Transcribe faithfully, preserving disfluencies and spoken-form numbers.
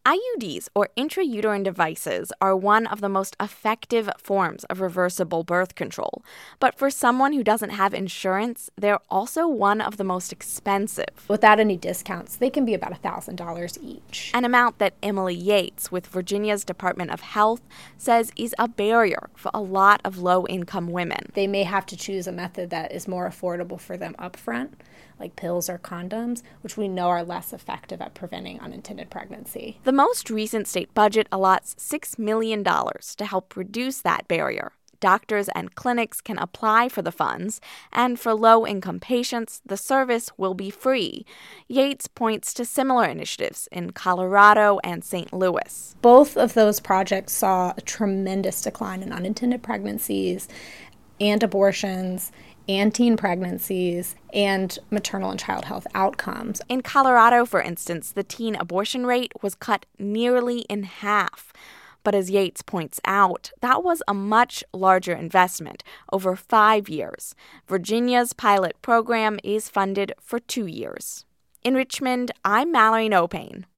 I U Ds, or intrauterine devices, are one of the most effective forms of reversible birth control. But for someone who doesn't have insurance, they're also one of the most expensive. Without any discounts, they can be about one thousand dollars each. An amount that Emily Yates with Virginia's Department of Health says is a barrier for a lot of low-income women. They may have to choose a method that is more affordable for them up front, like pills or condoms, which we know are less effective at preventing unintended pregnancy. The most recent state budget allots six million dollars to help reduce that barrier. Doctors and clinics can apply for the funds, and for low-income patients, the service will be free. Yates points to similar initiatives in Colorado and Saint Louis. Both of those projects saw a tremendous decline in unintended pregnancies and abortions and teen pregnancies, and maternal and child health outcomes. In Colorado, for instance, the teen abortion rate was cut nearly in half. But as Yates points out, that was a much larger investment, over five years. Virginia's pilot program is funded for two years. In Richmond, I'm Mallory Nopane.